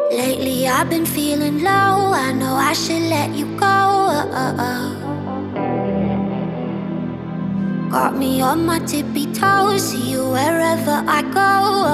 Lately I've been feeling low. I know I should let you go. Got me on my tippy toes. See you wherever I go.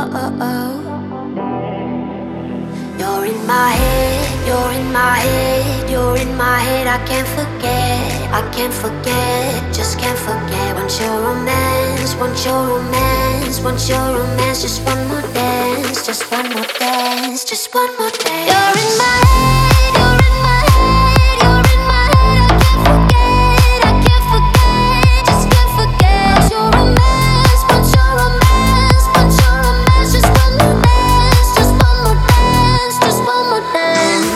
You're in my head, you're in my head, you're in my head. I can't forget, I can't forget, just can't forget. Want your romance, want your romance, want your romance. Just one more dance, just one more dance, just one more dance. You're in my head, you're in my head, you're in my head. I can't forget, just can't forget. Want your romance, want your romance, want your romance. Just one more dance, just one more dance, just one more dance.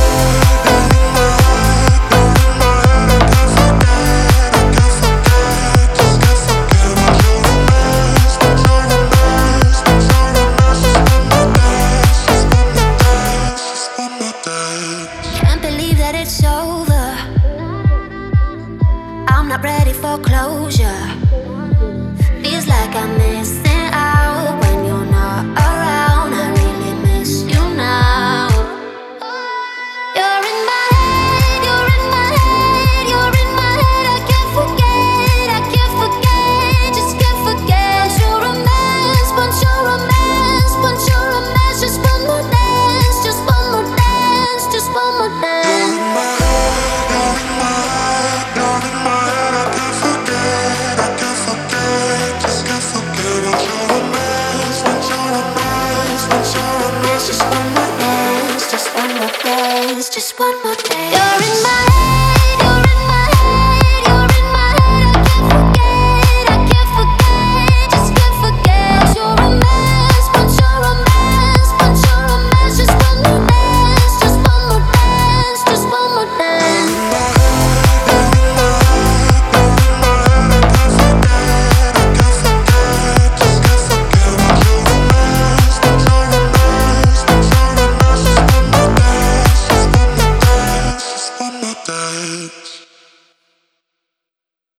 Can't believe that it's over. I'm not ready for closure. Feels like I'm missing out when you're not around. I really miss you now. You're in my head, you're in my head, you're in my head. I can't forget, I can't forget, just can't forget. Want your romance, want your romance, want your romance. Just one more dance, just one more dance, just one more dance. Just one more dance, just one more dance, just one more dance.